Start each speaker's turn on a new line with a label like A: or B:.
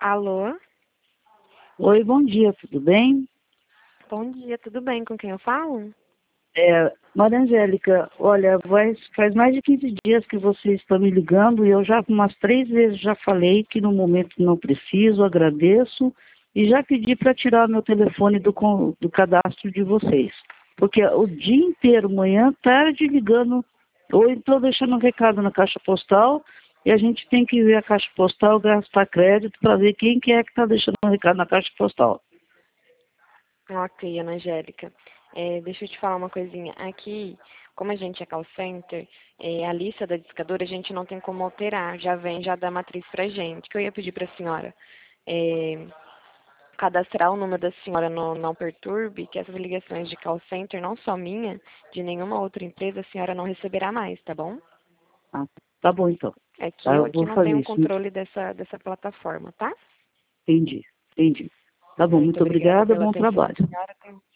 A: Alô?
B: Oi, bom dia, tudo bem?
A: Bom dia, tudo bem? Com quem eu falo?
B: Maria Angélica, olha, faz mais de 15 dias que você está me ligando e eu já umas 3 vezes já falei que no momento não preciso, agradeço e já pedi para tirar meu telefone do cadastro de vocês. Porque o dia inteiro, manhã, tarde, ligando, ou então deixando um recado na caixa postal e a gente tem que ver a caixa postal, gastar crédito para ver quem que é que está deixando um recado na caixa postal.
A: Ok, Ana Angélica. Deixa eu te falar uma coisinha. Aqui, como a gente é call center, a lista da discadora a gente não tem como alterar. Já vem já da matriz pra gente. O que eu ia pedir para a senhora? Cadastrar o número da senhora no Não Perturbe, que essas ligações de call center, não só minha, de nenhuma outra empresa, a senhora não receberá mais, tá bom?
B: Ah, tá bom então.
A: É que
B: Tá,
A: eu
B: eu
A: aqui
B: vou
A: não
B: fazer
A: tenho
B: isso.
A: controle dessa plataforma, tá?
B: Entendi, entendi. Tá bom,
A: Muito
B: muito
A: obrigada
B: obrigada,
A: pela
B: bom
A: atenção da
B: trabalho.
A: senhora.